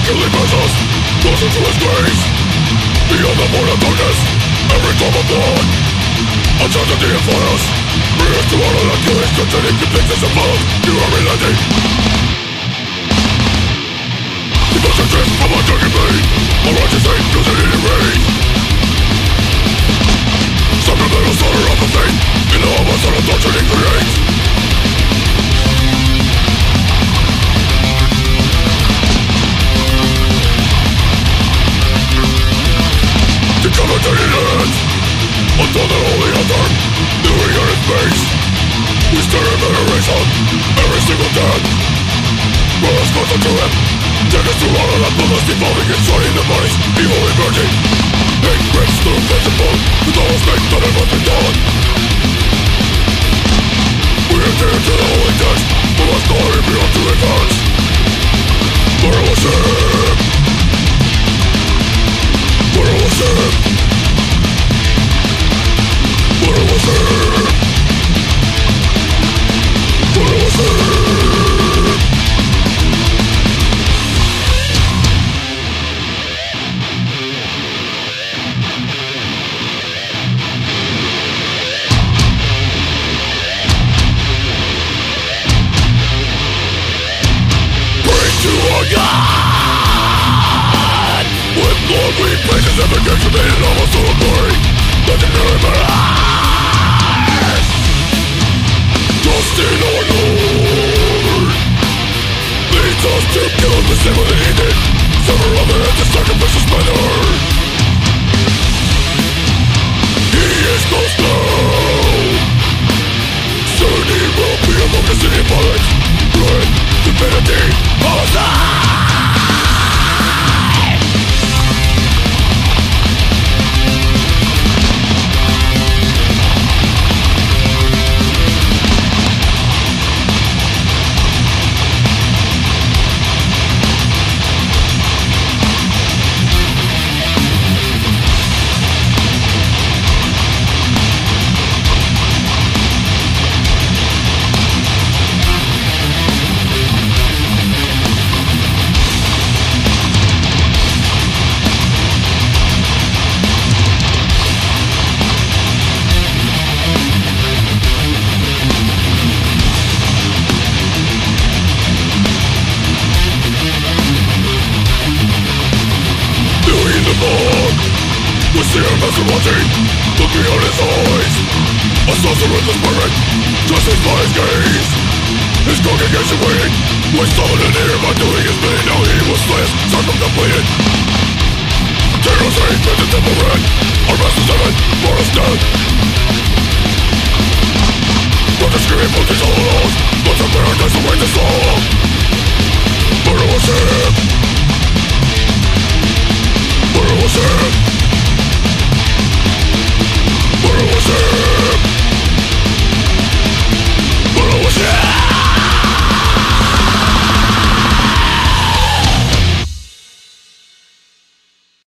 killing vessels, closer to his grace. Beyond the void of darkness, every drop of blood, uncertainty and fires. Bring us to all of that killing, containing convictions of love. You are relenting. The concentrate from my dark pain, my righteous hate fills it in rage. Sacramental slaughter of the faith, in all of us on a torture it creates. Decapitated hands until the holy altar, kneeling on its base. We stare in veneration every single death. Will us closer to him, take us through all of that bloodless devolving and shorting the bodies, evil emerging. Hate rips through flesh and bone, with all its fate that ever been done. We enter into the holy text, but our story beyond to advance. For our worship, for our worship, for our worship, for our worship. God, with blood we places every game committed almost to a glory. Legendary badass, trust in our Lord, leads us to kill the same way he did. Sever of it to sacrificial splendor. He is close now, soon he will be among us in public. Blood, divinity, Hosanna. We see him as watching, looking out his eyes. A saucer with the spirit, justice by his gaze. His congregation waiting, we summoned in here by doing his bidding. Now he was slain, circumcompleted. Eternal hate, made the temple red. Our masters heaven, for us dead. But the scream of these hollows, but the paradise awaits us all. For our worship.